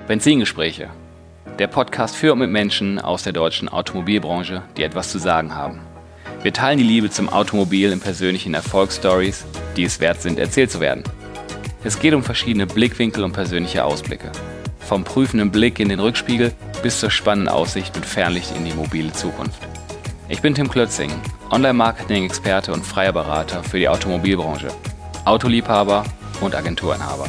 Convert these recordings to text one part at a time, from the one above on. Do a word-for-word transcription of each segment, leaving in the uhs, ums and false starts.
Benzingespräche, der Podcast für und mit Menschen aus der deutschen Automobilbranche, die etwas zu sagen haben. Wir teilen die Liebe zum Automobil in persönlichen Erfolgsstories, die es wert sind, erzählt zu werden. Es geht um verschiedene Blickwinkel und persönliche Ausblicke. Vom prüfenden Blick in den Rückspiegel bis zur spannenden Aussicht mit Fernlicht in die mobile Zukunft. Ich bin Tim Klötzing, Online-Marketing-Experte und freier Berater für die Automobilbranche, Autoliebhaber und Agenturinhaber.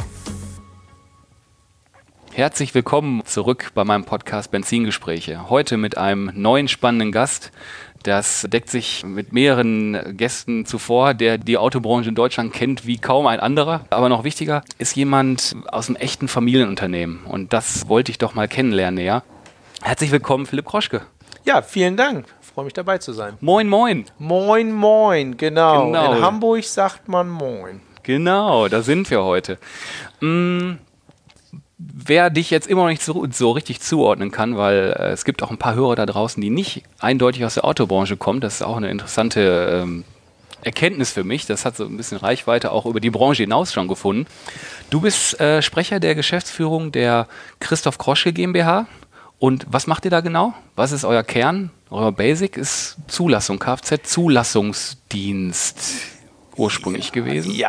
Herzlich willkommen zurück bei meinem Podcast Benzingespräche. Heute mit einem neuen spannenden Gast. Das deckt sich mit mehreren Gästen zuvor, der die Autobranche in Deutschland kennt wie kaum ein anderer. Aber noch wichtiger ist jemand aus einem echten Familienunternehmen. Und das wollte ich doch mal kennenlernen näher. Herzlich willkommen, Philipp Kroschke. Ja, vielen Dank. Ich freue mich, dabei zu sein. Moin, moin. Moin, moin, genau. Genau. In Hamburg sagt man moin. Genau, da sind wir heute. Mmh. Wer dich jetzt immer noch nicht so, so richtig zuordnen kann, weil äh, es gibt auch ein paar Hörer da draußen, die nicht eindeutig aus der Autobranche kommen, das ist auch eine interessante ähm, Erkenntnis für mich. Das hat so ein bisschen Reichweite auch über die Branche hinaus schon gefunden. Du bist äh, Sprecher der Geschäftsführung der Christoph Kroschke GmbH. Und was macht ihr da genau? Was ist euer Kern? Euer Basic ist Zulassung, Kfz-Zulassungsdienst ursprünglich gewesen? Ja,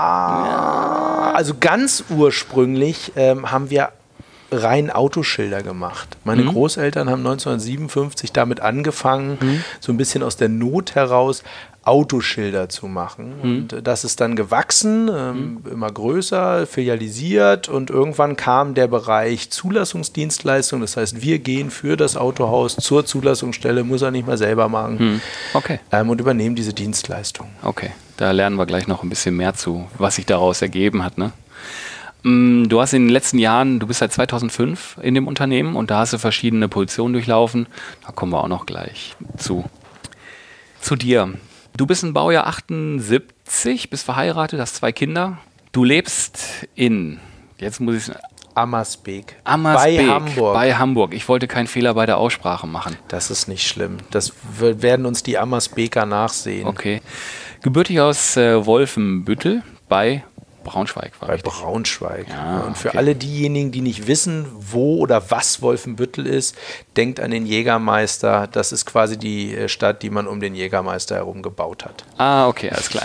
ja. Also ganz ursprünglich ähm, haben wir rein Autoschilder gemacht. Meine mhm. Großeltern haben neunzehnhundertsiebenundfünfzig damit angefangen, mhm. so ein bisschen aus der Not heraus Autoschilder zu machen. Mhm. Und äh, das ist dann gewachsen, ähm, mhm. immer größer, filialisiert und irgendwann kam der Bereich Zulassungsdienstleistung. Das heißt, wir gehen für das Autohaus zur Zulassungsstelle, muss er nicht mal selber machen mhm. okay. ähm, und übernehmen diese Dienstleistung. Okay, da lernen wir gleich noch ein bisschen mehr zu, was sich daraus ergeben hat, ne? Du hast in den letzten Jahren, du bist seit zweitausendfünf in dem Unternehmen und da hast du verschiedene Positionen durchlaufen. Da kommen wir auch noch gleich zu. Zu dir. Du bist ein Baujahr achtundsiebzig, bist verheiratet, hast zwei Kinder. Du lebst in, jetzt muss ich Ammersbeek. Ammersbeek. Bei Hamburg. Bei Hamburg. Ich wollte keinen Fehler bei der Aussprache machen. Das ist nicht schlimm. Das w- werden uns die Ammersbeeker nachsehen. Okay. Gebürtig aus äh, Wolfenbüttel bei Braunschweig war Bei richtig. Braunschweig. Ja, und für okay. alle diejenigen, die nicht wissen, wo oder was Wolfenbüttel ist, denkt an den Jägermeister. Das ist quasi die Stadt, die man um den Jägermeister herum gebaut hat. Ah, okay, alles klar.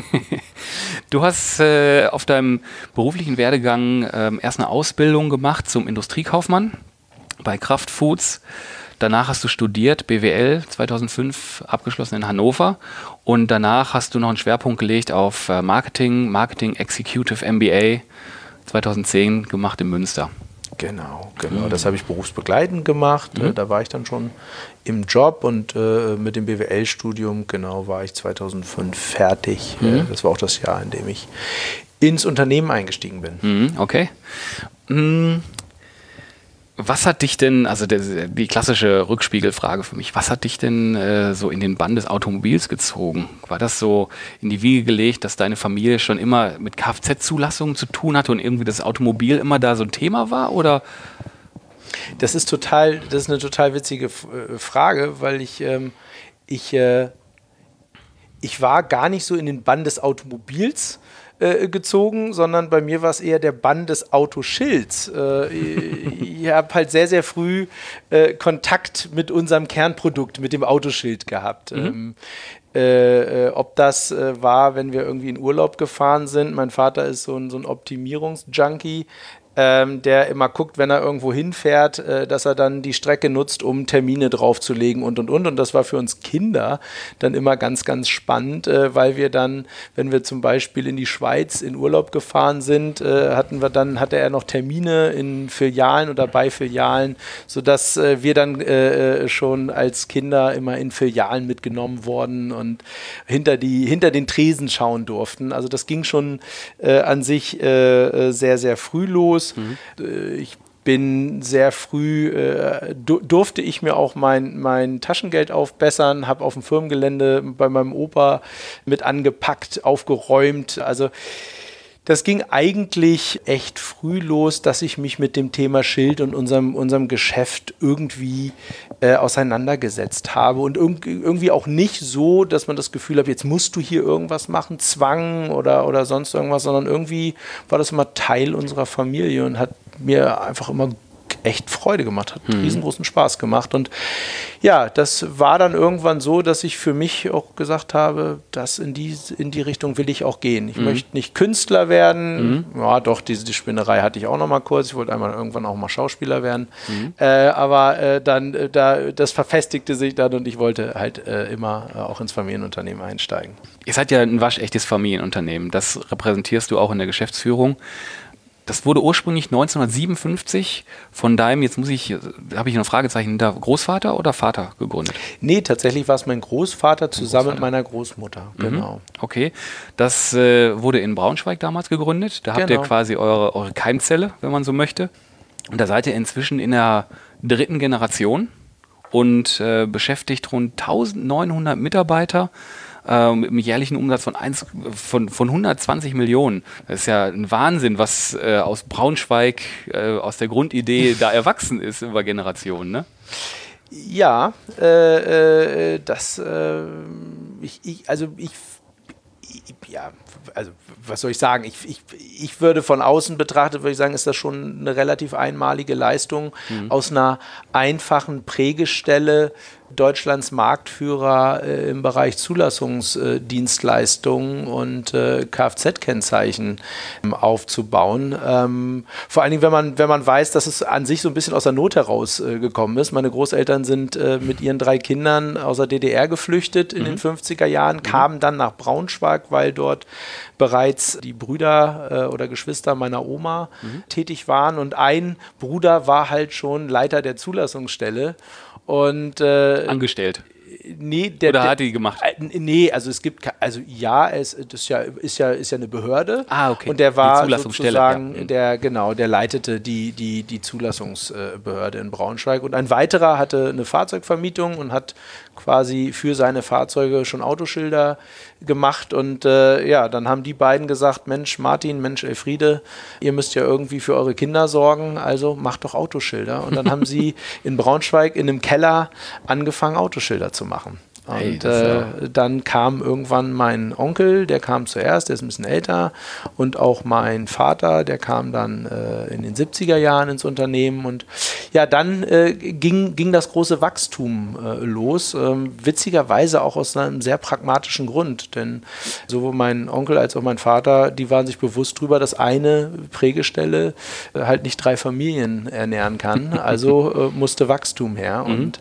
Du hast äh, auf deinem beruflichen Werdegang ähm, erst eine Ausbildung gemacht zum Industriekaufmann bei Kraft Foods. Danach hast du studiert, B W L, zweitausendfünf abgeschlossen in Hannover. Und danach hast du noch einen Schwerpunkt gelegt auf Marketing, Marketing Executive M B A, zweitausendzehn gemacht in Münster. Genau, genau. Mhm. Das habe ich berufsbegleitend gemacht. Mhm. Da war ich dann schon im Job und äh, mit dem B W L-Studium, genau, war ich zweitausendfünf fertig. Mhm. Äh, das war auch das Jahr, in dem ich ins Unternehmen eingestiegen bin. Mhm, okay. Mhm. Was hat dich denn, also der, die klassische Rückspiegelfrage für mich, was hat dich denn äh, so in den Bann des Automobils gezogen? War das so in die Wiege gelegt, dass deine Familie schon immer mit Kfz-Zulassungen zu tun hatte und irgendwie das Automobil immer da so ein Thema war, oder? Das ist total, das ist eine total witzige F- äh, Frage, weil ich, ähm, ich, äh, ich war gar nicht so in den Bann des Automobils äh, gezogen, sondern bei mir war es eher der Bann des Autoschilds. Äh, ich ich habe halt sehr, sehr früh äh, Kontakt mit unserem Kernprodukt, mit dem Autoschild gehabt. Mhm. Ähm, Äh, äh, ob das äh, war, wenn wir irgendwie in Urlaub gefahren sind. Mein Vater ist so ein, so ein Optimierungsjunkie, ähm, der immer guckt, wenn er irgendwo hinfährt, äh, dass er dann die Strecke nutzt, um Termine draufzulegen und, und, und. Und das war für uns Kinder dann immer ganz, ganz spannend, äh, weil wir dann, wenn wir zum Beispiel in die Schweiz in Urlaub gefahren sind, äh, hatten wir dann, hatte er noch Termine in Filialen oder bei Filialen, sodass äh, wir dann äh, schon als Kinder immer in Filialen mitgenommen wurden und hinter, die, hinter den Tresen schauen durften. Also das ging schon äh, an sich äh, sehr, sehr früh los. Mhm. Ich bin sehr früh, äh, du, durfte ich mir auch mein, mein Taschengeld aufbessern, habe auf dem Firmengelände bei meinem Opa mit angepackt, aufgeräumt. Also das ging eigentlich echt früh los, dass ich mich mit dem Thema Schild und unserem, unserem Geschäft irgendwie äh, auseinandergesetzt habe. Und irg- irgendwie auch nicht so, dass man das Gefühl hat, jetzt musst du hier irgendwas machen, Zwang oder, oder sonst irgendwas, sondern irgendwie war das immer Teil unserer Familie und hat mir einfach immer echt Freude gemacht, hat Mhm. riesengroßen Spaß gemacht. Und ja, das war dann irgendwann so, dass ich für mich auch gesagt habe, dass in die, in die Richtung will ich auch gehen. Ich Mhm. möchte nicht Künstler werden. Mhm. Ja, doch, diese die Spinnerei hatte ich auch noch mal kurz. Ich wollte einmal irgendwann auch mal Schauspieler werden. Mhm. Äh, aber äh, dann, äh, da, das verfestigte sich dann und ich wollte halt äh, immer äh, auch ins Familienunternehmen einsteigen. Ihr seid ja ein waschechtes Familienunternehmen. Das repräsentierst du auch in der Geschäftsführung. Das wurde ursprünglich neunzehnhundertsiebenundfünfzig von deinem, jetzt muss ich, da habe ich noch ein Fragezeichen, da Großvater oder Vater gegründet? Nee, tatsächlich war es mein Großvater zusammen Großvater. mit meiner Großmutter. Genau. Mhm. Okay, das äh, wurde in Braunschweig damals gegründet. Da habt Genau. ihr quasi eure, eure Keimzelle, wenn man so möchte. Und da seid ihr inzwischen in der dritten Generation und äh, beschäftigt rund eintausendneunhundert Mitarbeiter. Äh, mit einem jährlichen Umsatz von, eins, von, von hundertzwanzig Millionen. Das ist ja ein Wahnsinn, was äh, aus Braunschweig, äh, aus der Grundidee da erwachsen ist über Generationen, ne? Ja, äh, äh, das, äh, ich, ich, also ich, ich, ja, also was soll ich sagen, ich, ich, ich würde von außen betrachtet, würde ich sagen, ist das schon eine relativ einmalige Leistung, mhm. aus einer einfachen Prägestelle Deutschlands Marktführer äh, im Bereich Zulassungsdienstleistungen äh, und äh, Kfz-Kennzeichen ähm, aufzubauen. Ähm, vor allen Dingen, wenn man, wenn man weiß, dass es an sich so ein bisschen aus der Not heraus äh, gekommen ist. Meine Großeltern sind äh, mit ihren drei Kindern aus der D D R geflüchtet in mhm. den fünfziger Jahren, mhm. kamen dann nach Braunschweig, weil dort bereits die Brüder äh, oder Geschwister meiner Oma mhm. tätig waren und ein Bruder war halt schon Leiter der Zulassungsstelle. Und, äh, angestellt? Nee, der, Oder der, hat die gemacht? Äh, nee, also es gibt, also ja, es das ist ja, ist ja, ist ja eine Behörde. Ah, okay. Und der war die sozusagen, ja. der, genau, der leitete die, die, die Zulassungsbehörde in Braunschweig. Und ein weiterer hatte eine Fahrzeugvermietung und hat quasi für seine Fahrzeuge schon Autoschilder gemacht. Und äh, ja, dann haben die beiden gesagt, Mensch Martin, Mensch Elfriede, ihr müsst ja irgendwie für eure Kinder sorgen, also macht doch Autoschilder. Und dann haben sie in Braunschweig in einem Keller angefangen, Autoschilder zu machen. Und hey, äh, dann kam irgendwann mein Onkel, der kam zuerst, der ist ein bisschen älter, und auch mein Vater, der kam dann äh, in den siebziger Jahren ins Unternehmen. Und ja, dann äh, ging, ging das große Wachstum äh, los, ähm, witzigerweise auch aus einem sehr pragmatischen Grund, denn sowohl mein Onkel als auch mein Vater, die waren sich bewusst darüber, dass eine Prägestelle äh, halt nicht drei Familien ernähren kann, also äh, musste Wachstum her. Mhm. Und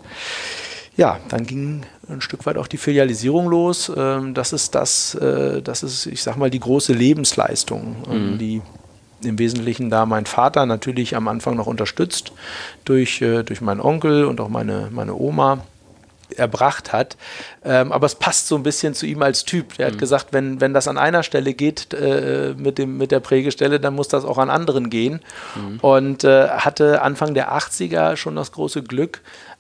ja, dann ging ein Stück weit auch die Filialisierung los. Das ist das, das ist, ich sag mal, die große Lebensleistung, mhm. die im Wesentlichen da mein Vater natürlich am Anfang noch unterstützt durch, durch meinen Onkel und auch meine, meine Oma erbracht hat. Ähm, aber es passt so ein bisschen zu ihm als Typ. Er mhm. hat gesagt, wenn, wenn das an einer Stelle geht äh, mit, dem, mit der Prägestelle, dann muss das auch an anderen gehen. Mhm. Und äh, hatte Anfang der achtziger schon das große Glück,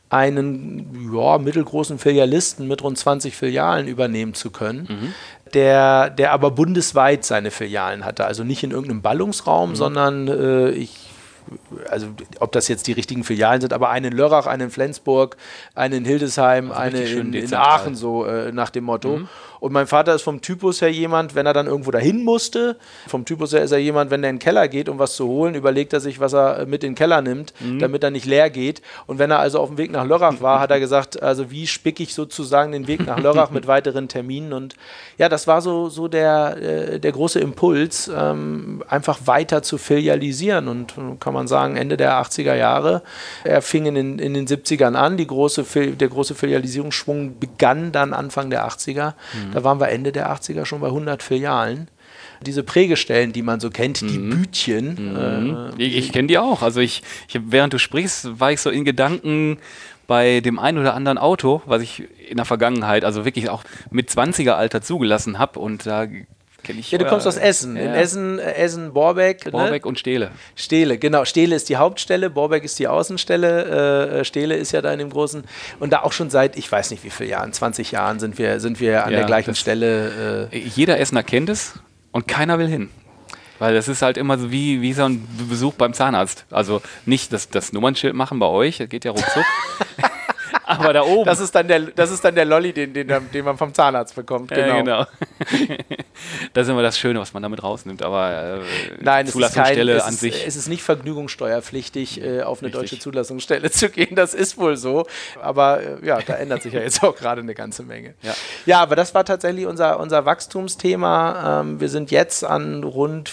einen ja, mittelgroßen Filialisten mit rund zwanzig Filialen übernehmen zu können, mhm. der, der aber bundesweit seine Filialen hatte. Also nicht in irgendeinem Ballungsraum, mhm. sondern äh, ich also ob das jetzt die richtigen Filialen sind, aber eine in Lörrach, eine in Flensburg, eine in Hildesheim, also eine in, in Aachen, so äh, nach dem Motto. Mhm. Und mein Vater ist vom Typus her jemand, wenn er dann irgendwo dahin musste, vom Typus her ist er jemand, wenn er in den Keller geht, um was zu holen, überlegt er sich, was er mit in den Keller nimmt, mhm. damit er nicht leer geht. Und wenn er also auf dem Weg nach Lörrach war, hat er gesagt, also wie spicke ich sozusagen den Weg nach Lörrach mit weiteren Terminen. Und ja, das war so, so der, äh, der große Impuls, ähm, einfach weiter zu filialisieren. Und kann man sagen, Ende der achtziger Jahre, er fing in den, in den siebzigern an, die große, der große Filialisierungsschwung begann dann Anfang der achtziger. Mhm. Da waren wir Ende der achtziger schon bei hundert Filialen. Diese Prägestellen, die man so kennt, mhm. die Bütchen. Mhm. Äh, ich ich kenne die auch. Also ich, ich, während du sprichst, war ich so in Gedanken bei dem einen oder anderen Auto, was ich in der Vergangenheit, also wirklich auch mit zwanziger-Alter zugelassen habe. Und da kenne ich. Ja, du kommst aus Essen. Ja. In Essen, Essen, Borbeck. Borbeck ne? und Steele. Steele, genau. Steele ist die Hauptstelle, Borbeck ist die Außenstelle. Äh, Steele ist ja da in dem großen. Und da auch schon seit, ich weiß nicht wie viele Jahren, zwanzig Jahren sind wir, sind wir an ja, der gleichen Stelle. Äh jeder Essener kennt es und keiner will hin. Weil das ist halt immer so wie, wie so ein Besuch beim Zahnarzt. Also nicht das, das Nummernschild machen bei euch, das geht ja ruckzuck. Aber da oben. Das ist dann der, das ist dann der Lolli, den, den, den man vom Zahnarzt bekommt. Genau. Äh, genau. Das ist immer das Schöne, was man damit rausnimmt. Aber äh, Nein, Zulassungsstelle es ist, kein, an es sich. Ist, es ist nicht vergnügungssteuerpflichtig, äh, auf eine Richtig. deutsche Zulassungsstelle zu gehen. Das ist wohl so. Aber äh, ja, da ändert sich ja jetzt auch gerade eine ganze Menge. Ja. ja, aber das war tatsächlich unser, unser Wachstumsthema. Ähm, wir sind jetzt an rund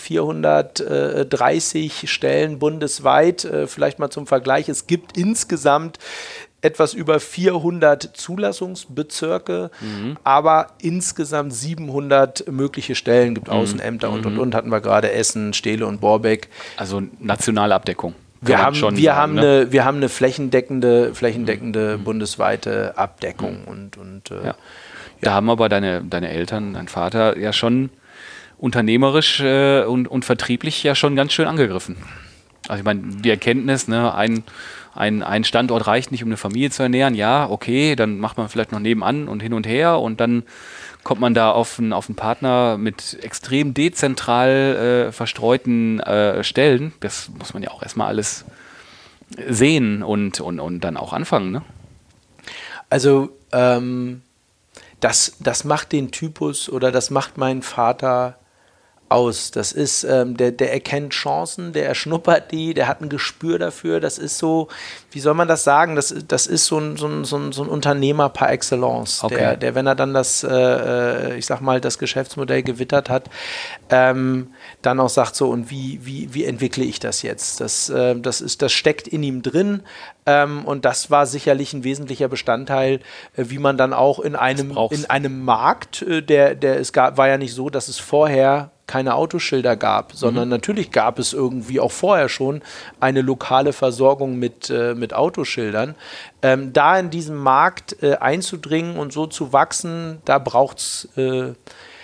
vierhundertdreißig Stellen bundesweit. Äh, vielleicht mal zum Vergleich. Es gibt insgesamt etwas über vierhundert Zulassungsbezirke, mhm. aber insgesamt siebenhundert mögliche Stellen, gibt mhm. Außenämter und, und, und, hatten wir gerade Essen, Steele und Borbeck. Also nationale Abdeckung. Wir haben, schon wir, sagen, haben ne? eine, wir haben eine flächendeckende, flächendeckende mhm. bundesweite Abdeckung. Mhm. Und, und, äh, ja. ja. Da haben aber deine, deine Eltern, dein Vater ja schon unternehmerisch äh, und, und vertrieblich ja schon ganz schön angegriffen. Also ich meine, die Erkenntnis, ne, ein Ein, ein Standort reicht nicht, um eine Familie zu ernähren. Ja, okay, dann macht man vielleicht noch nebenan und hin und her und dann kommt man da auf einen, auf einen Partner mit extrem dezentral äh, verstreuten äh, Stellen. Das muss man ja auch erstmal alles sehen und, und, und dann auch anfangen. Ne? Also ähm, das, das macht den Typus oder das macht meinen Vater aus. Das ist, ähm, der, der erkennt Chancen, der erschnuppert die, der hat ein Gespür dafür. Das ist so, wie soll man das sagen? Das, das ist so ein, so ein, so ein, so ein Unternehmer par excellence, okay. der, der, wenn er dann das, äh, ich sag mal, das Geschäftsmodell gewittert hat, ähm, dann auch sagt so, und wie, wie, wie entwickle ich das jetzt? Das, äh, das, ist, das steckt in ihm drin. Ähm, und das war sicherlich ein wesentlicher Bestandteil, äh, wie man dann auch in einem, in einem Markt, äh, der, der es gab, war ja nicht so, dass es vorher keine Autoschilder gab, sondern mhm. natürlich gab es irgendwie auch vorher schon eine lokale Versorgung mit, äh, mit Autoschildern. Ähm, da in diesem Markt äh, einzudringen und so zu wachsen, da braucht es äh,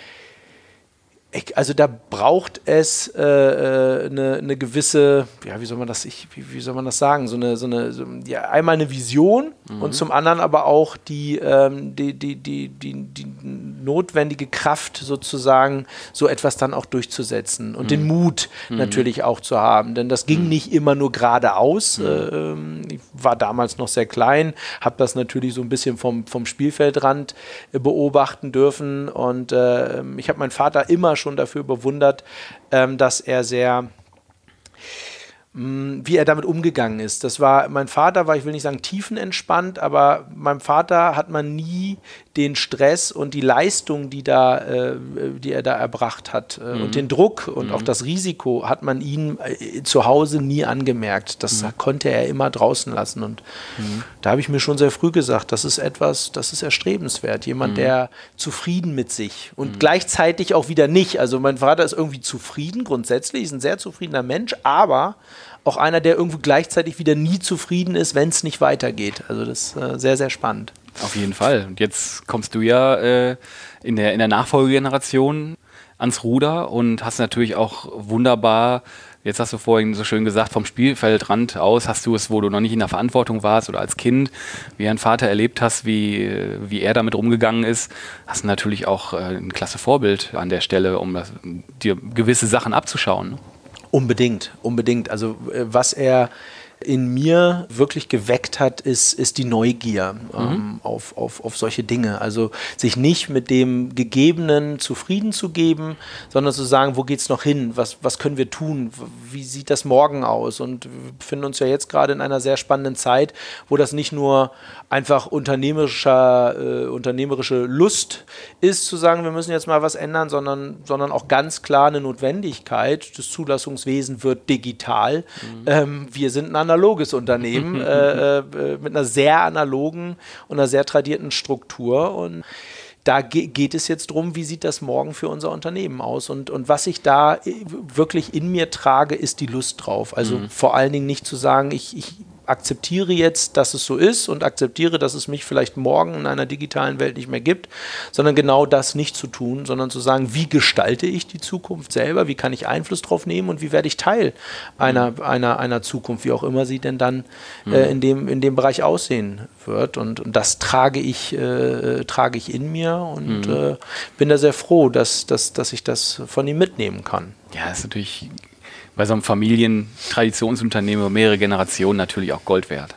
Also da braucht es äh, eine, eine gewisse, ja, wie soll man das, ich, wie, wie soll man das sagen, so eine, so eine, so, ja, einmal eine Vision mhm. und zum anderen aber auch die, ähm, die, die, die, die, die notwendige Kraft sozusagen, so etwas dann auch durchzusetzen und mhm. den Mut mhm. natürlich auch zu haben, denn das ging mhm. nicht immer nur geradeaus. Mhm. Äh, ich war damals noch sehr klein, habe das natürlich so ein bisschen vom, vom Spielfeldrand äh, beobachten dürfen und äh, ich habe meinen Vater immer schon dafür bewundert, ähm, dass er sehr, mh, wie er damit umgegangen ist. Das war, mein Vater war, ich will nicht sagen tiefenentspannt, aber meinem Vater hat man nie den Stress und die Leistung, die, da, äh, die er da erbracht hat äh, mhm. und den Druck und mhm. auch das Risiko hat man ihm äh, zu Hause nie angemerkt. Das mhm. konnte er immer draußen lassen und mhm. da habe ich mir schon sehr früh gesagt, das ist etwas, das ist erstrebenswert. Jemand, mhm. der zufrieden mit sich und mhm. gleichzeitig auch wieder nicht. Also mein Vater ist irgendwie zufrieden, grundsätzlich ist ein sehr zufriedener Mensch, aber auch einer, der irgendwie gleichzeitig wieder nie zufrieden ist, wenn es nicht weitergeht. Also das ist äh, sehr, sehr spannend. Auf jeden Fall. Und jetzt kommst du ja äh, in der, in der Nachfolgegeneration ans Ruder und hast natürlich auch wunderbar, jetzt hast du vorhin so schön gesagt, vom Spielfeldrand aus hast du es, wo du noch nicht in der Verantwortung warst oder als Kind, wie ein Vater erlebt hast, wie, wie er damit umgegangen ist, hast du natürlich auch äh, ein klasse Vorbild an der Stelle, um das, dir gewisse Sachen abzuschauen. Ne? Unbedingt, unbedingt. Also äh, was er in mir wirklich geweckt hat, ist, ist die Neugier ähm, mhm. auf, auf, auf solche Dinge. Also sich nicht mit dem Gegebenen zufrieden zu geben, sondern zu sagen, wo geht's noch hin? Was, was können wir tun? Wie sieht das morgen aus? Und wir befinden uns ja jetzt gerade in einer sehr spannenden Zeit, wo das nicht nur einfach unternehmerischer, äh, unternehmerische Lust ist, zu sagen, wir müssen jetzt mal was ändern, sondern, sondern auch ganz klar eine Notwendigkeit. Das Zulassungswesen wird digital. Mhm. Ähm, wir sind ein analoges Unternehmen äh, äh, mit einer sehr analogen und einer sehr tradierten Struktur und da ge- geht es jetzt darum, wie sieht das morgen für unser Unternehmen aus und, und was ich da wirklich in mir trage, ist die Lust drauf. Also mhm. vor allen Dingen nicht zu sagen, ich, ich akzeptiere jetzt, dass es so ist und akzeptiere, dass es mich vielleicht morgen in einer digitalen Welt nicht mehr gibt, sondern genau das nicht zu tun, sondern zu sagen, wie gestalte ich die Zukunft selber, wie kann ich Einfluss drauf nehmen und wie werde ich Teil einer, mhm. einer, einer Zukunft, wie auch immer sie denn dann mhm. äh, in, dem, in dem Bereich aussehen wird. Und, und das trage ich, äh, trage ich in mir und mhm. äh, bin da sehr froh, dass, dass, dass ich das von ihm mitnehmen kann. Ja, das ist natürlich bei so einem Familien-Traditionsunternehmen über mehrere Generationen natürlich auch Gold wert.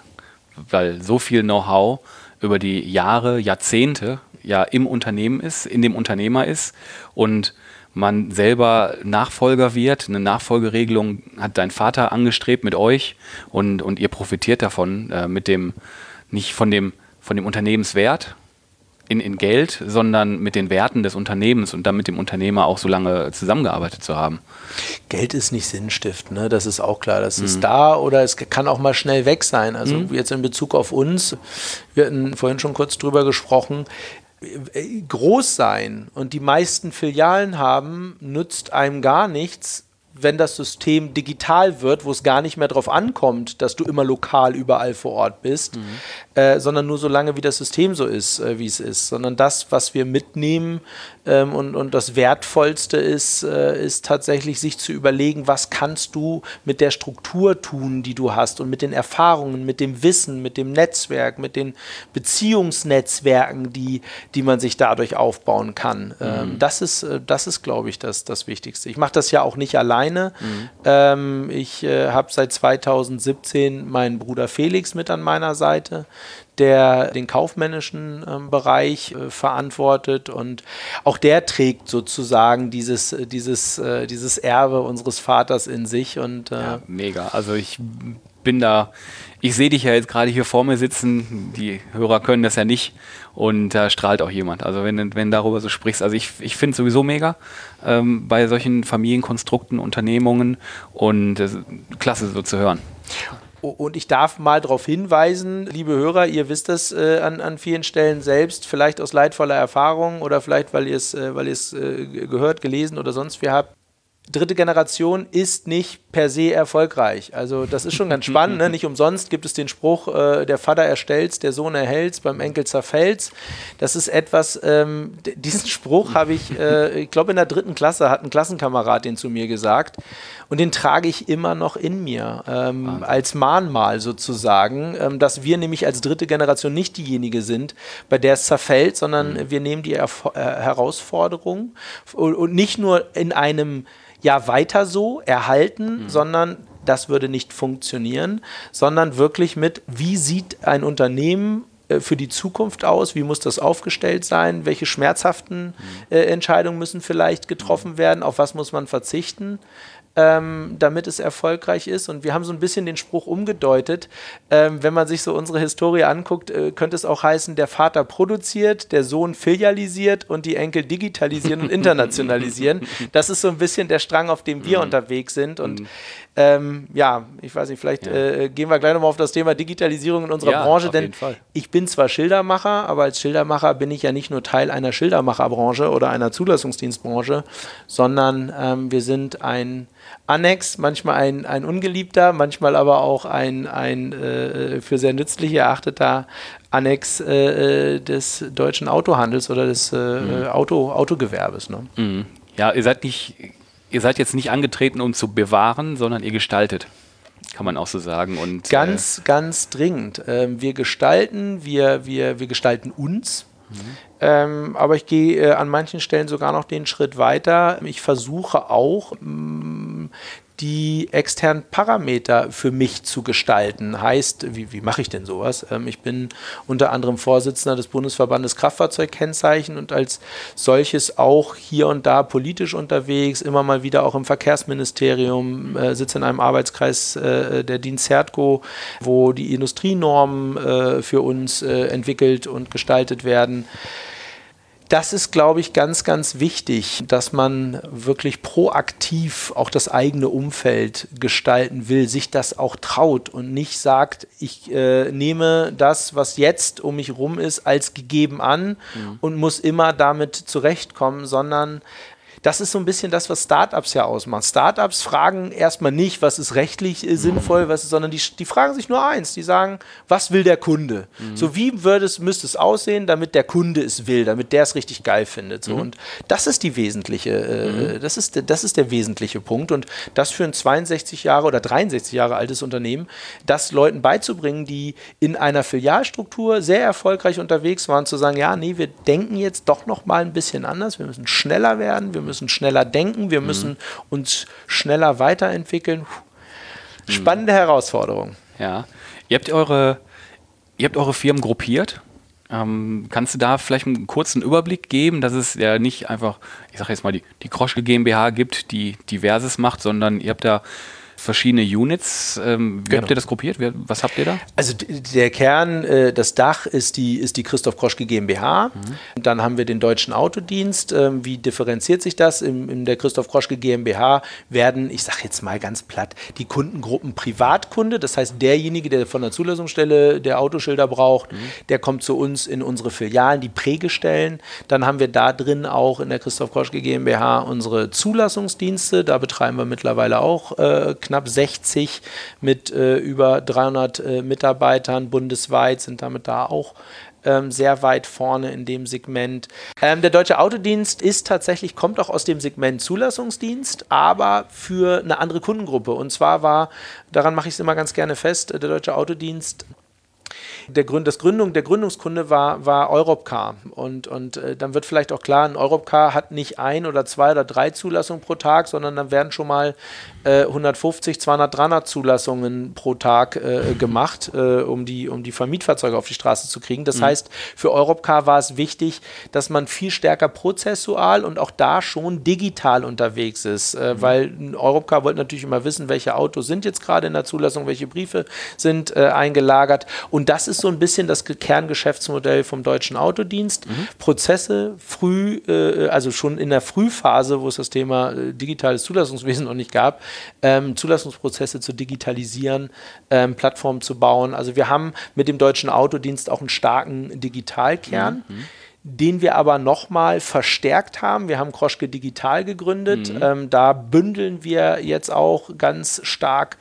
weil so viel Know-how über die Jahre, Jahrzehnte ja im Unternehmen ist, in dem Unternehmer ist und man selber Nachfolger wird. Eine Nachfolgeregelung hat dein Vater angestrebt mit euch und, und ihr profitiert davon, äh, mit dem, nicht von dem, von dem Unternehmenswert in, in Geld, sondern mit den Werten des Unternehmens und dann mit dem Unternehmer auch so lange zusammengearbeitet zu haben. Geld ist nicht Sinnstift, ne? Das ist auch klar. Das mhm. ist da oder es kann auch mal schnell weg sein. Also mhm. jetzt in Bezug auf uns, wir hatten vorhin schon kurz drüber gesprochen, groß sein und die meisten Filialen haben, nützt einem gar nichts, wenn das System digital wird, wo es gar nicht mehr darauf ankommt, dass du immer lokal überall vor Ort bist, mhm. äh, sondern nur so lange, wie das System so ist, äh, wie es ist. Sondern das, was wir mitnehmen ähm, und, und das Wertvollste ist, äh, ist tatsächlich sich zu überlegen, was kannst du mit der Struktur tun, die du hast und mit den Erfahrungen, mit dem Wissen, mit dem Netzwerk, mit den Beziehungsnetzwerken, die, die man sich dadurch aufbauen kann. Mhm. Ähm, das ist, äh, das ist, glaube ich, das, das Wichtigste. Ich mache das ja auch nicht allein. Mhm. Ähm, ich äh, habe seit zweitausendsiebzehn meinen Bruder Felix mit an meiner Seite, der den kaufmännischen ähm, Bereich äh, verantwortet und auch der trägt sozusagen dieses, dieses, äh, dieses Erbe unseres Vaters in sich. Und, äh ja, mega. Also ich bin da, ich sehe dich ja jetzt gerade hier vor mir sitzen, die Hörer können das ja nicht und da strahlt auch jemand. Also wenn, wenn darüber so sprichst, also ich, ich finde es sowieso mega ähm, bei solchen Familienkonstrukten, Unternehmungen und äh, klasse so zu hören. Und ich darf mal darauf hinweisen, liebe Hörer, ihr wisst das äh, an, an vielen Stellen selbst, vielleicht aus leidvoller Erfahrung oder vielleicht, weil ihr es äh, weil ihr es äh, gehört, gelesen oder sonst wie habt. Dritte Generation ist nicht per se erfolgreich. Also das ist schon ganz spannend. Ne? Nicht umsonst gibt es den Spruch, äh, der Vater erstellt's, der Sohn erhält's, beim Enkel zerfällt's. Das ist etwas, ähm, d- diesen Spruch habe ich, äh, ich glaube in der dritten Klasse hat ein Klassenkamerad den zu mir gesagt und den trage ich immer noch in mir, ähm, als Mahnmal sozusagen, ähm, dass wir nämlich als dritte Generation nicht diejenige sind, bei der es zerfällt, sondern mhm. wir nehmen die Erf- äh, Herausforderung und, und nicht nur in einem ja weiter so erhalten, mhm. sondern das würde nicht funktionieren, sondern wirklich mit, wie sieht ein Unternehmen äh, für die Zukunft aus, wie muss das aufgestellt sein, welche schmerzhaften mhm. äh, Entscheidungen müssen vielleicht getroffen mhm. werden, auf was muss man verzichten, ähm, damit es erfolgreich ist. Und wir haben so ein bisschen den Spruch umgedeutet, ähm, wenn man sich so unsere Historie anguckt, äh, könnte es auch heißen, der Vater produziert, der Sohn filialisiert und die Enkel digitalisieren und internationalisieren. Das ist so ein bisschen der Strang, auf dem wir mhm. unterwegs sind. Und ähm, ja, ich weiß nicht, vielleicht ja. äh, gehen wir gleich nochmal auf das Thema Digitalisierung in unserer ja, Branche, auf denn jeden Fall. Ich bin zwar Schildermacher, aber als Schildermacher bin ich ja nicht nur Teil einer Schildermacherbranche oder einer Zulassungsdienstbranche, sondern ähm, wir sind ein Annex, manchmal ein, ein ungeliebter, manchmal aber auch ein, ein äh, für sehr nützlich erachteter Annex äh, des deutschen Autohandels oder des äh, mhm. Auto, Autogewerbes. Ne? Mhm. Ja, ihr seid nicht, ihr seid jetzt nicht angetreten, um zu bewahren, sondern ihr gestaltet. Kann man auch so sagen. Und, ganz, äh, ganz dringend. Ähm, wir gestalten, wir, wir, wir gestalten uns. Mhm. Ähm, aber ich gehe äh, an manchen Stellen sogar noch den Schritt weiter. Ich versuche auch, mh, die externen Parameter für mich zu gestalten. Heißt, wie, wie mache ich denn sowas? Ähm, ich bin unter anderem Vorsitzender des Bundesverbandes Kraftfahrzeugkennzeichen und als solches auch hier und da politisch unterwegs, immer mal wieder auch im Verkehrsministerium, äh, sitze in einem Arbeitskreis äh, der D I N CERTCO, wo die Industrienormen äh, für uns äh, entwickelt und gestaltet werden. Das ist, glaube ich, ganz, ganz wichtig, dass man wirklich proaktiv auch das eigene Umfeld gestalten will, sich das auch traut und nicht sagt, ich äh, nehme das, was jetzt um mich rum ist, als gegeben an mhm. und muss immer damit zurechtkommen, sondern das ist so ein bisschen das, was Startups ja ausmacht. Startups fragen erstmal nicht, was ist rechtlich äh, sinnvoll, was ist, sondern die, die fragen sich nur eins. Die sagen, was will der Kunde? Mhm. So wie würde es, müsste es aussehen, damit der Kunde es will, damit der es richtig geil findet. So. Mhm. Und das ist die wesentliche, äh, mhm. das ist, das ist der wesentliche Punkt. Und das für ein zweiundsechzig Jahre oder dreiundsechzig Jahre altes Unternehmen, das Leuten beizubringen, die in einer Filialstruktur sehr erfolgreich unterwegs waren, zu sagen, ja, nee, wir denken jetzt doch noch mal ein bisschen anders, wir müssen schneller werden, wir müssen müssen schneller denken, wir müssen mhm. uns schneller weiterentwickeln. Spannende mhm. Herausforderung. Ja, ihr habt eure, Ihr habt eure Firmen gruppiert. Ähm, kannst du da vielleicht einen kurzen Überblick geben, dass es ja nicht einfach, ich sage jetzt mal, die, die Kroschke GmbH gibt, die Diverses macht, sondern ihr habt da verschiedene Units. Ähm, wie Genau. habt ihr das gruppiert? Wer, was habt ihr da? Also d- der Kern, äh, das Dach ist die, ist die Christoph Kroschke GmbH. Mhm. Dann haben wir den Deutschen Autodienst. Ähm, wie differenziert sich das? In, in der Christoph Kroschke GmbH werden, ich sage jetzt mal ganz platt, die Kundengruppen Privatkunde. Das heißt, derjenige, der von der Zulassungsstelle der Autoschilder braucht, mhm. der kommt zu uns in unsere Filialen, die Prägestellen. Dann haben wir da drin auch in der Christoph Kroschke GmbH unsere Zulassungsdienste. Da betreiben wir mittlerweile auch äh, knapp sechzig mit äh, über dreihundert äh, Mitarbeitern bundesweit, sind damit da auch ähm, sehr weit vorne in dem Segment. Ähm, der Deutsche Autodienst ist tatsächlich, kommt auch aus dem Segment Zulassungsdienst, aber für eine andere Kundengruppe. Und zwar war, daran mache ich es immer ganz gerne fest, der Deutsche Autodienst, Der Gründ, das Gründung, der Gründungskunde war, war Europcar. Und, und äh, dann wird vielleicht auch klar, ein Europcar hat nicht ein oder zwei oder drei Zulassungen pro Tag, sondern dann werden schon mal äh, hundertfünfzig, zweihundert, dreihundert Zulassungen pro Tag äh, gemacht, äh, um, die, um die Vermietfahrzeuge auf die Straße zu kriegen. Das mhm. heißt, für Europcar war es wichtig, dass man viel stärker prozessual und auch da schon digital unterwegs ist. Äh, mhm. Weil ein Europcar wollte natürlich immer wissen, welche Autos sind jetzt gerade in der Zulassung, welche Briefe sind äh, eingelagert. Und das ist so ein bisschen das Kerngeschäftsmodell vom Deutschen Autodienst. Mhm. Prozesse früh, äh, also schon in der Frühphase, wo es das Thema äh, digitales Zulassungswesen noch nicht gab, ähm, Zulassungsprozesse zu digitalisieren, ähm, Plattformen zu bauen. Also wir haben mit dem Deutschen Autodienst auch einen starken Digitalkern. Mhm. Den wir aber nochmal verstärkt haben. Wir haben Kroschke Digital gegründet. Mhm. Ähm, da bündeln wir jetzt auch ganz stark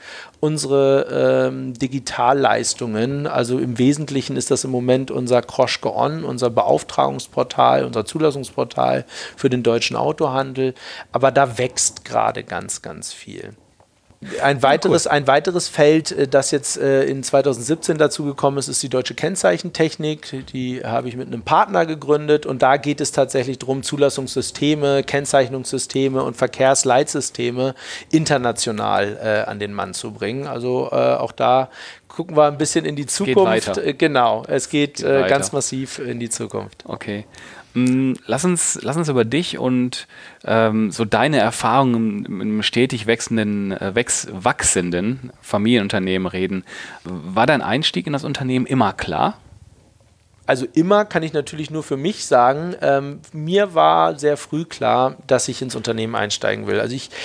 unsere ähm, Digitalleistungen. Also im Wesentlichen ist das im Moment unser Kroschke On, unser Beauftragungsportal, unser Zulassungsportal für den deutschen Autohandel. Aber da wächst gerade ganz, ganz viel. Ein weiteres, ein weiteres Feld, das jetzt äh, in zweitausendsiebzehn dazugekommen ist, ist die deutsche Kennzeichentechnik. Die habe ich mit einem Partner gegründet und da geht es tatsächlich darum, Zulassungssysteme, Kennzeichnungssysteme und Verkehrsleitsysteme international äh, an den Mann zu bringen. Also äh, auch da gucken wir ein bisschen in die Zukunft. Geht weiter. Äh, genau, es geht, geht äh, ganz weiter. massiv in die Zukunft. Okay. Lass uns, lass uns über dich und ähm, so deine Erfahrungen im, im stetig wachsenden, äh, wächs, wachsenden Familienunternehmen reden. War dein Einstieg in das Unternehmen immer klar? Also immer kann ich natürlich nur für mich sagen, ähm, mir war sehr früh klar, dass ich ins Unternehmen einsteigen will. Also ich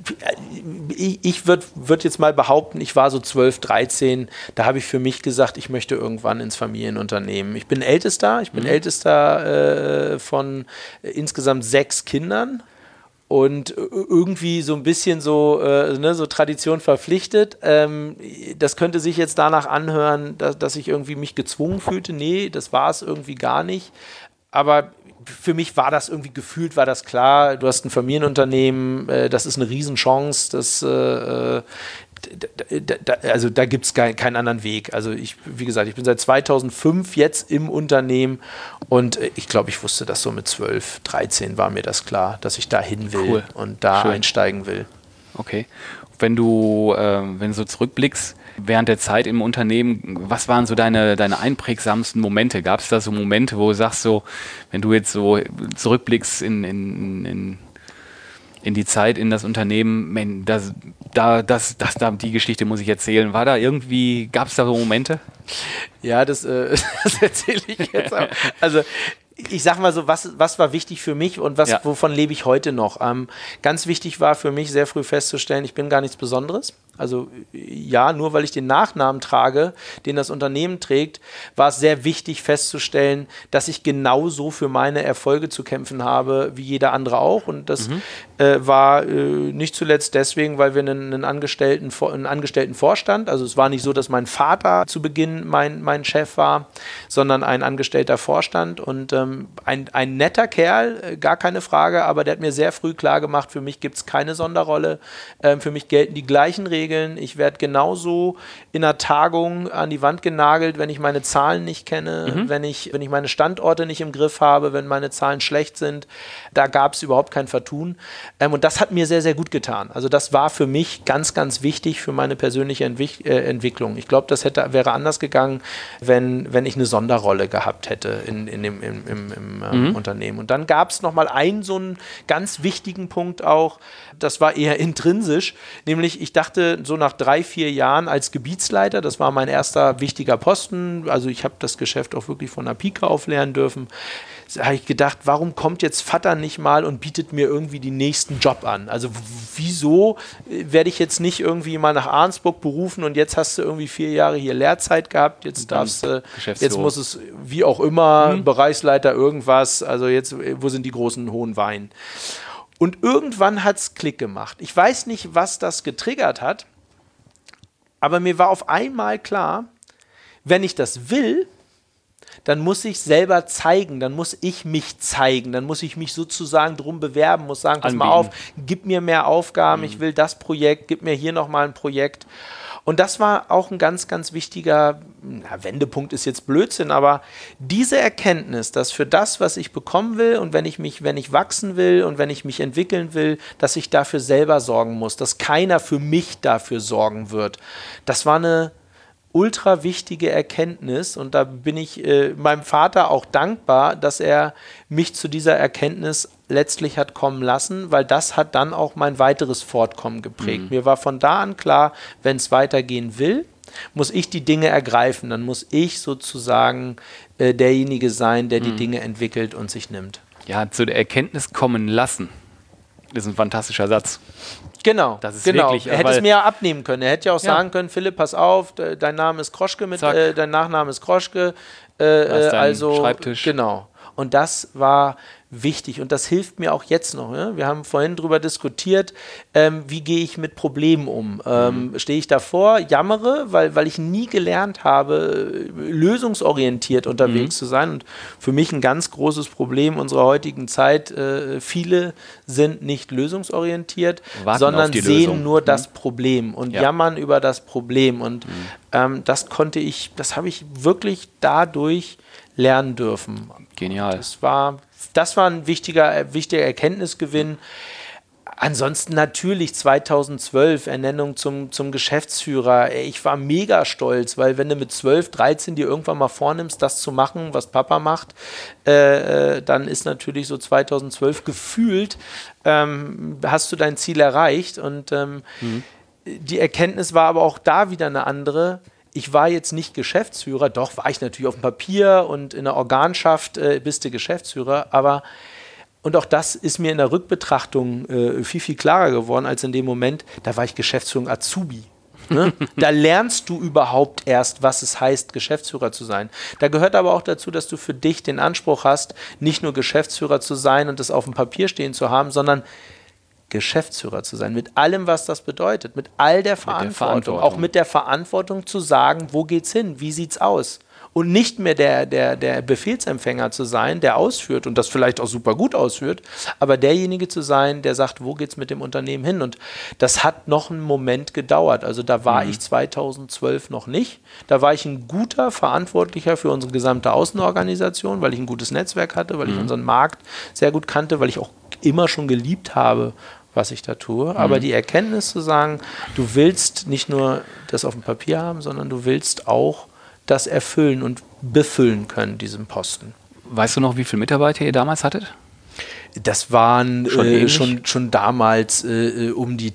Ich, ich würde würd jetzt mal behaupten, ich war so zwölf, dreizehn, da habe ich für mich gesagt, ich möchte irgendwann ins Familienunternehmen. Ich bin Ältester, ich bin mhm. Ältester äh, von äh, insgesamt sechs Kindern und irgendwie so ein bisschen so, äh, ne, so Tradition verpflichtet. Ähm, das könnte sich jetzt danach anhören, dass, dass ich irgendwie mich gezwungen fühlte. Nee, das war es irgendwie gar nicht. Aber für mich war das irgendwie gefühlt, war das klar, du hast ein Familienunternehmen, äh, das ist eine Riesenchance, das, äh, da, da, also da gibt es kein, keinen anderen Weg. Also ich, wie gesagt, ich bin seit zweitausendfünf jetzt im Unternehmen und ich glaube, ich wusste das so mit zwölf, dreizehn war mir das klar, dass ich da hin will cool. und da Schön. einsteigen will. Okay. Wenn du, äh, wenn du so zurückblickst, während der Zeit im Unternehmen, was waren so deine, deine einprägsamsten Momente? Gab es da so Momente, wo du sagst, so, wenn du jetzt so zurückblickst in, in, in, in die Zeit, in das Unternehmen, man, das, da, das, das, da, die Geschichte muss ich erzählen. War da irgendwie, gab es da so Momente? Ja, das, äh, das erzähle ich jetzt auch. Also ich sag mal so, was, was war wichtig für mich und was, ja. wovon lebe ich heute noch? Ähm, ganz wichtig war für mich sehr früh festzustellen, ich bin gar nichts Besonderes. Also ja, nur weil ich den Nachnamen trage, den das Unternehmen trägt, war es sehr wichtig festzustellen, dass ich genauso für meine Erfolge zu kämpfen habe, wie jeder andere auch. Und das mhm. äh, war äh, nicht zuletzt deswegen, weil wir einen, einen, Angestellten, einen angestellten Vorstand, also es war nicht so, dass mein Vater zu Beginn mein, mein Chef war, sondern ein angestellter Vorstand und ähm, ein, ein netter Kerl, äh, gar keine Frage, aber der hat mir sehr früh klar gemacht, für mich gibt es keine Sonderrolle, äh, für mich gelten die gleichen Regeln, Regeln. Ich werde genauso in einer Tagung an die Wand genagelt, wenn ich meine Zahlen nicht kenne, mhm. wenn ich, wenn ich meine Standorte nicht im Griff habe, wenn meine Zahlen schlecht sind. Da gab es überhaupt kein Vertun. Ähm, und das hat mir sehr, sehr gut getan. Also das war für mich ganz, ganz wichtig für meine persönliche Entwick- äh, Entwicklung. Ich glaube, das hätte, wäre anders gegangen, wenn, wenn ich eine Sonderrolle gehabt hätte in, in dem, im, im, im äh, mhm. Unternehmen. Und dann gab es nochmal einen so einen ganz wichtigen Punkt auch, das war eher intrinsisch, nämlich ich dachte so nach drei, vier Jahren als Gebietsleiter, das war mein erster wichtiger Posten, also ich habe das Geschäft auch wirklich von der Pike auf lernen dürfen, da habe ich gedacht, warum kommt jetzt Vater nicht mal und bietet mir irgendwie den nächsten Job an? Also w- wieso werde ich jetzt nicht irgendwie mal nach Arnsburg berufen und jetzt hast du irgendwie vier Jahre hier Lehrzeit gehabt, jetzt darfst du, jetzt muss es wie auch immer, mhm. Bereichsleiter irgendwas, also jetzt, wo sind die großen hohen Weinen? Und irgendwann hat es Klick gemacht. Ich weiß nicht, was das getriggert hat, aber mir war auf einmal klar, wenn ich das will, dann muss ich selber zeigen, dann muss ich mich zeigen, dann muss ich mich sozusagen drum bewerben, muss sagen, pass Anbieten. mal auf, gib mir mehr Aufgaben, mhm. ich will das Projekt, gib mir hier nochmal ein Projekt. Und das war auch ein ganz, ganz wichtiger, na, Wendepunkt ist jetzt Blödsinn, aber diese Erkenntnis, dass für das, was ich bekommen will und wenn ich mich, wenn ich wachsen will und wenn ich mich entwickeln will, dass ich dafür selber sorgen muss, dass keiner für mich dafür sorgen wird, das war eine ultra wichtige Erkenntnis und da bin ich äh, meinem Vater auch dankbar, dass er mich zu dieser Erkenntnis letztlich hat kommen lassen, weil das hat dann auch mein weiteres Fortkommen geprägt. Mhm. Mir war von da an klar, wenn es weitergehen will, muss ich die Dinge ergreifen, dann muss ich sozusagen äh, derjenige sein, der mhm. die Dinge entwickelt und sich nimmt. Ja, zu der Erkenntnis kommen lassen. Das ist ein fantastischer Satz. Genau, das ist genau. Wirklich, er hätte es mir ja abnehmen können. Er hätte ja auch ja. sagen können, Philipp, pass auf, dein Name ist Kroschke, mit, äh, dein Nachname ist Kroschke. Äh, äh, also Schreibtisch. Genau. Und das war wichtig und das hilft mir auch jetzt noch. Ne? Wir haben vorhin darüber diskutiert, ähm, wie gehe ich mit Problemen um? Ähm, mhm. Stehe ich davor, jammere, weil, weil ich nie gelernt habe, lösungsorientiert unterwegs mhm. zu sein. Und für mich ein ganz großes Problem unserer heutigen Zeit, äh, viele sind nicht lösungsorientiert, Warten sondern sehen Lösung. nur mhm. das Problem und ja. jammern über das Problem. Und mhm. ähm, das konnte ich, das habe ich wirklich dadurch lernen dürfen. Genial. Das war, das war ein wichtiger, wichtiger Erkenntnisgewinn. Ansonsten natürlich zweitausendzwölf, Ernennung zum, zum Geschäftsführer. Ich war mega stolz, weil wenn du mit zwölf, dreizehn dir irgendwann mal vornimmst, das zu machen, was Papa macht, äh, dann ist natürlich so zweitausendzwölf gefühlt, ähm, hast du dein Ziel erreicht. Und ähm, mhm. die Erkenntnis war aber auch da wieder eine andere. Ich war jetzt nicht Geschäftsführer, doch war ich natürlich auf dem Papier und in der Organschaft äh, bist du Geschäftsführer, aber und auch das ist mir in der Rückbetrachtung äh, viel, viel klarer geworden als in dem Moment, da war ich Geschäftsführung Azubi. Ne? Da lernst du überhaupt erst, was es heißt, Geschäftsführer zu sein. Da gehört aber auch dazu, dass du für dich den Anspruch hast, nicht nur Geschäftsführer zu sein und das auf dem Papier stehen zu haben, sondern Geschäftsführer zu sein, mit allem, was das bedeutet, mit all der Verantwortung, der Verantwortung. auch mit der Verantwortung zu sagen, wo geht's hin, wie sieht's aus? Und nicht mehr der, der, der Befehlsempfänger zu sein, der ausführt und das vielleicht auch super gut ausführt, aber derjenige zu sein, der sagt, wo geht's mit dem Unternehmen hin? Und das hat noch einen Moment gedauert. Also da war mhm. ich zweitausendzwölf noch nicht. Da war ich ein guter Verantwortlicher für unsere gesamte Außenorganisation, weil ich ein gutes Netzwerk hatte, weil mhm. ich unseren Markt sehr gut kannte, weil ich auch immer schon geliebt habe, was ich da tue. Mhm. Aber die Erkenntnis zu sagen, du willst nicht nur das auf dem Papier haben, sondern du willst auch das erfüllen und befüllen können, diesen Posten. Weißt du noch, wie viele Mitarbeiter ihr damals hattet? Das waren schon, äh, schon, schon damals äh, um die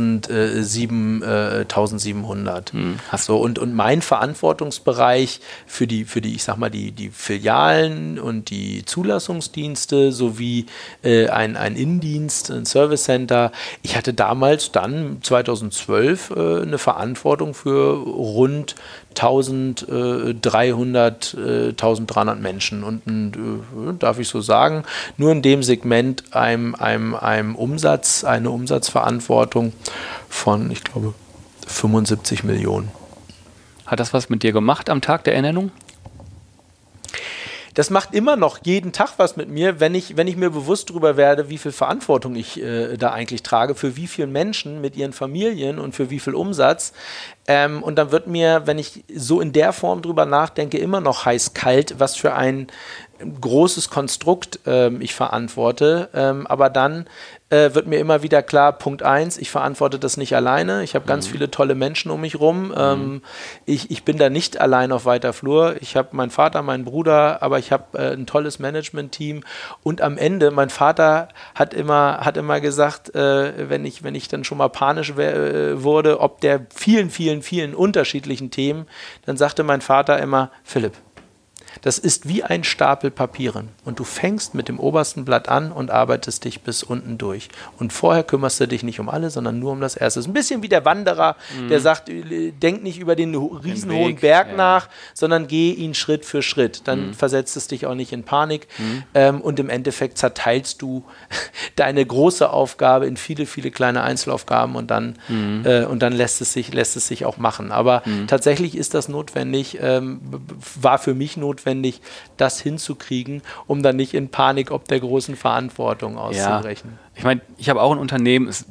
eintausendsiebenhundert. Hm. So, und, und mein Verantwortungsbereich für die, für die, ich sag mal, die, die Filialen und die Zulassungsdienste sowie äh, ein, ein Innendienst, ein Service Center. Ich hatte damals dann zweitausendzwölf äh, eine Verantwortung für rund eintausenddreihundert, eintausenddreihundert Menschen und äh, darf ich so sagen, nur in dem Segment einem, einem, einem Umsatz, eine Umsatzverantwortung von, ich glaube, fünfundsiebzig Millionen. Hat das was mit dir gemacht am Tag der Ernennung? das macht immer noch jeden Tag was mit mir, wenn ich, wenn ich mir bewusst darüber werde, wie viel Verantwortung ich äh, da eigentlich trage, für wie viele Menschen mit ihren Familien und für wie viel Umsatz. Ähm, und dann wird mir, wenn ich so in der Form drüber nachdenke, immer noch heiß-kalt, was für ein großes Konstrukt ähm, ich verantworte. Ähm, aber dann äh, wird mir immer wieder klar, Punkt eins, ich verantworte das nicht alleine. Ich habe ganz mhm. viele tolle Menschen um mich rum. Ähm, mhm. ich, ich bin da nicht allein auf weiter Flur. Ich habe meinen Vater, meinen Bruder, aber ich habe äh, ein tolles Management-Team. Und am Ende, mein Vater hat immer, hat immer gesagt, äh, wenn ich, wenn ich dann schon mal panisch äh, wurde, ob der vielen, vielen, vielen unterschiedlichen Themen, dann sagte mein Vater immer, Philipp, das ist wie ein Stapel Papieren und du fängst mit dem obersten Blatt an und arbeitest dich bis unten durch. Und vorher kümmerst du dich nicht um alle, sondern nur um das Erste. Das ist ein bisschen wie der Wanderer, mhm. der sagt, denk nicht über den riesenhohen Berg ja. nach, sondern geh ihn Schritt für Schritt. Dann mhm. versetzt es dich auch nicht in Panik. Mhm. Ähm, und im Endeffekt zerteilst du deine große Aufgabe in viele, viele kleine Einzelaufgaben und dann, mhm. äh, und dann lässt es sich, lässt es sich auch machen. Aber mhm. tatsächlich ist das notwendig, ähm, war für mich notwendig, das hinzukriegen, um dann nicht in Panik ob der großen Verantwortung auszubrechen. Ja. Ich meine, ich habe auch ein Unternehmen, ist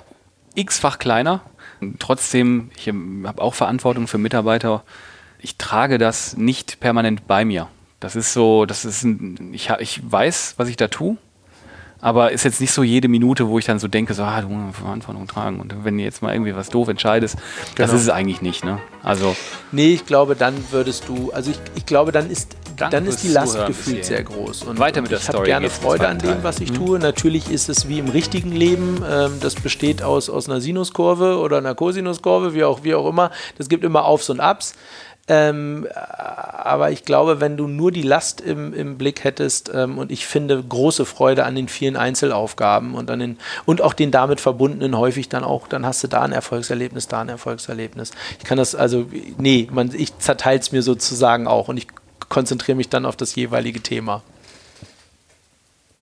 x-fach kleiner. Trotzdem, ich habe auch Verantwortung für Mitarbeiter. Ich trage das nicht permanent bei mir. Das ist so, das ist ein, ich, ich weiß, was ich da tue, aber ist jetzt nicht so jede Minute, wo ich dann so denke, so, ah, du musst Verantwortung tragen und wenn du jetzt mal irgendwie was doof entscheidest, genau. Das ist es eigentlich nicht, ne? Also nee, ich glaube, dann würdest du, also ich, ich glaube, dann ist, dann ist die Last gefühlt sehr groß. Und, weiter mit und der Story. Ich habe gerne Freude an dem, was ich mhm. tue. Natürlich ist es wie im richtigen Leben, ähm, das besteht aus, aus einer Sinuskurve oder einer Cosinuskurve, wie auch, wie auch immer. Das gibt immer Aufs und Abs. Ähm, aber ich glaube, wenn du nur die Last im, im Blick hättest ähm, und ich finde große Freude an den vielen Einzelaufgaben und an den und auch den damit verbundenen häufig dann auch, dann hast du da ein Erfolgserlebnis, da ein Erfolgserlebnis. Ich kann das also, nee, man, ich zerteile es mir sozusagen auch und ich konzentriere mich dann auf das jeweilige Thema.